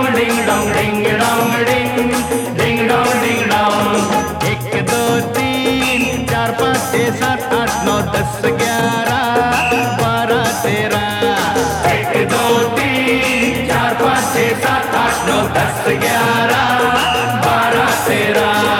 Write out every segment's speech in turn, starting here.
डिंग डोंग डिंग डोंग डिंग डिंग डोंग डिंग डोंग। 1 2 3 4 5 6 7 8 9 10 11 12 13। 1 2 3 4 5 6 7 8 9 10 11 12 13।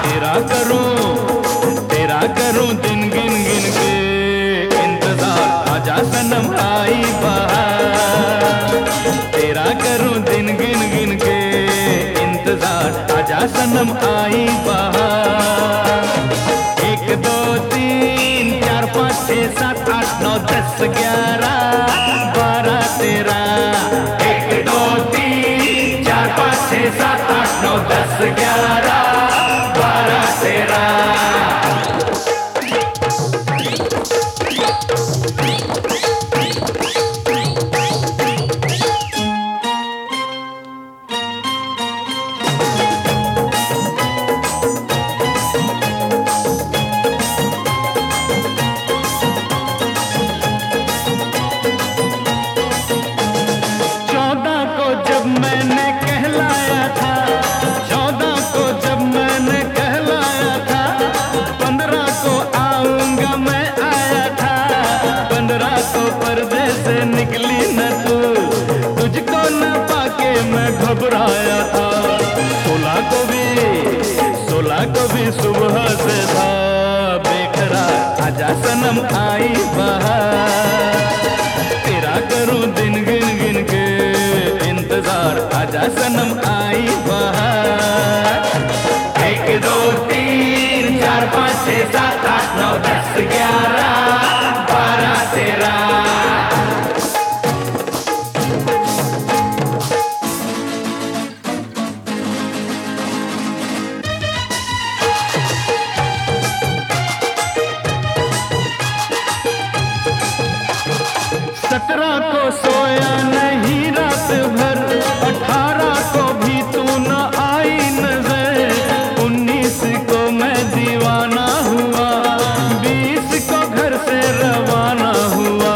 तेरा करूं दिन गिन गिन के इंतजार, आजा सनम आई बहार। तेरा करूं दिन गिन गिन के इंतजार, आजा सनम आई बहार। 1 2 3 4 5 6 7 8 9 10 11 12 13। 1 2 3 4 5 6 7 8 9 10 11 12 13। निकली न तू, तुझको न पाके मैं घबराया था। 16 को भी सुबह से था बेकरार, आजा सनम आई बहार। तेरा करूं दिन गिन गिन के इंतजार, आजा सनम आई बहार। 1 2 3 4 5 6 7 8 9 10 11 12 13। को सोया नहीं रात भर, 18 को भी तू न आई नजर। 19 को मैं दीवाना हुआ, 20 को घर से रवाना हुआ।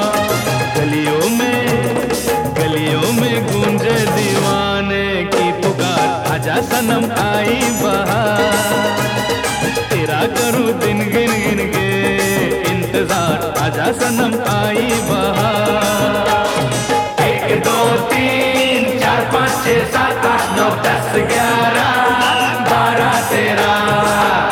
गलियों में गूंजे दीवाने की पुकार, आजा सनम आई बहार। तेरा करूं दिन गिन गिन के इंतजार, आजा सनम आई बहार। 1 2 3 4 5 6 7 8 9 10 11 12 13।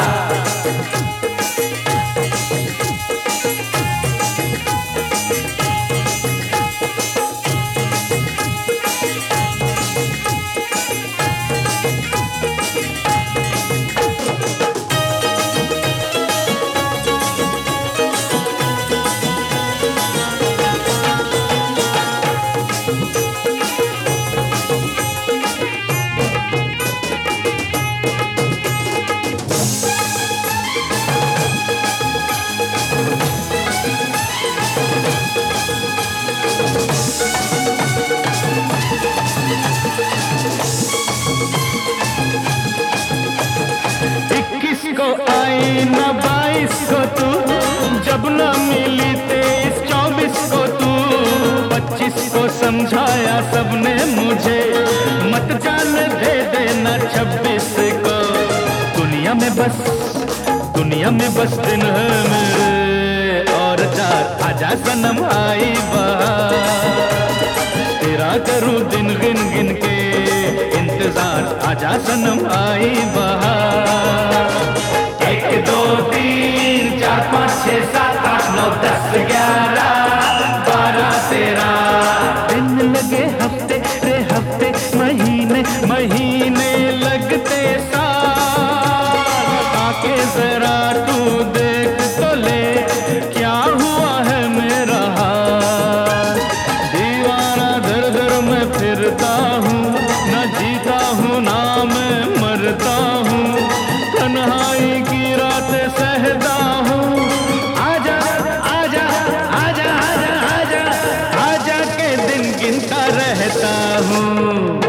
को आई न 22 को तू, जब न मिली 23 24 को तू। 25 को समझाया सबने मुझे, मत जान दे देना 26 को। दुनिया में बस दिन है मेरे और 4, आजा सनम आई बहार। तेरा करूं दिन गिन गिन के इंतजार, आजा सनम आई बहार। 1 2 3 4 5 6 7 8 9 10 11 12 13। दिन लगे हफ्ते रे हफ्ते, महीने लगते साल। आके जरा तू देख तो ले, क्या हुआ है मेरा हाल। दीवाना दर दर में फिरता हूँ, न जीता हूँ ना मैं मरता हूँ। तन्हाई की रात सहता हूँ, आजा आजा आजा आजा आजा आजा के दिन गिनता रहता हूँ।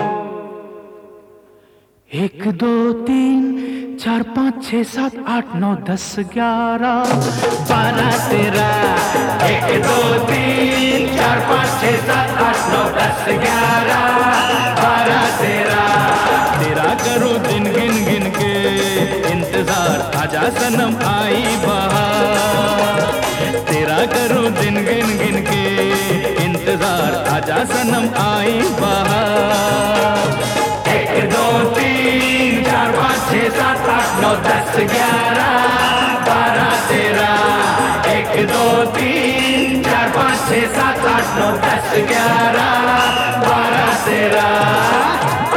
1 2 3 4 5 6 7 8 9 10 11 12 13। 1 2 3 4 5 6 7 8 9 10 11 12 13। सनम आई बहार। तेरा करूं दिन गिन गिन के इंतजार, आजा सनम आई बहार। 1 2 3 4 5 6 7 8 9 10 11 12 13। 1 2 3 4 5 6 7 8 9 10 11 12 13।